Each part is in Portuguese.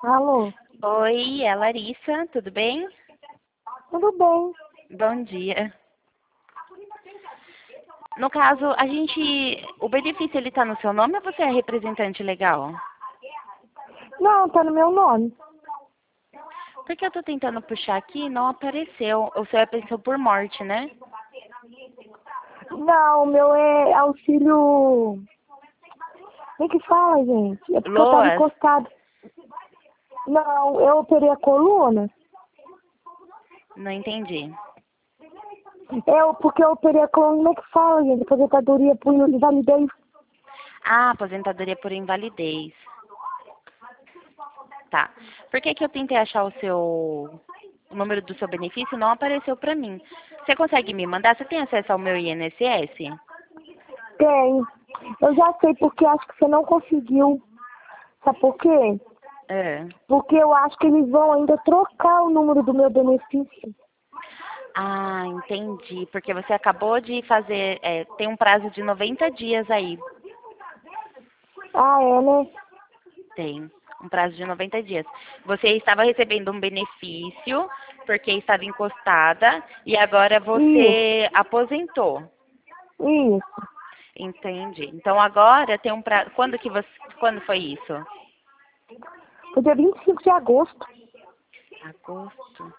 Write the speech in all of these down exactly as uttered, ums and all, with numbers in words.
Alô, Oi, é a Larissa, tudo bem? tudo bem? Bom dia. No caso, a gente, o benefício ele tá no seu nome ou você é representante legal? Não, tá no meu nome. Porque eu tô tentando puxar aqui e não apareceu. O seu é pensão por morte, né? Não, o meu é auxílio. Como é que fala, gente? É porque eu tava Loas? encostado. Não, eu operei a coluna. Não entendi. É porque eu operei a coluna. Como é que fala, gente? Aposentadoria por invalidez. Ah, aposentadoria por invalidez. Tá. Por que que eu tentei achar o seu, o número do seu benefício e não apareceu pra mim? Você consegue me mandar? Você tem acesso ao meu I N S S? Tem. Eu já sei porque acho que você não conseguiu. Sabe por quê? É. Porque eu acho que eles vão ainda trocar o número do meu benefício. Ah, entendi. Porque você acabou de fazer, é, tem um prazo de noventa dias aí. Ah, é, né? Tem um prazo de noventa dias. Você estava recebendo um benefício porque estava encostada e agora Isso, você aposentou. isso. Entendi. Então agora tem um prazo. Quando que você, quando foi isso? Foi dia vinte e cinco de agosto. Agosto.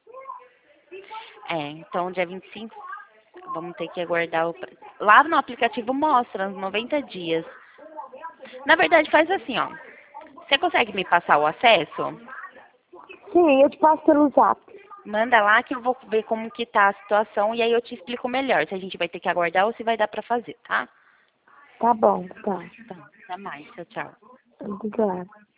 É, então dia vinte e cinco, vamos ter que aguardar o pra- lá no aplicativo mostra os noventa dias. Na verdade faz assim, ó. Você consegue me passar o acesso? Sim, eu te passo pelo zap. Manda lá que eu vou ver como que tá a situação e aí eu te explico melhor se a gente vai ter que aguardar ou se vai dar pra fazer, tá? Tá bom, tá. Tá, até mais, tchau, tchau. Obrigada.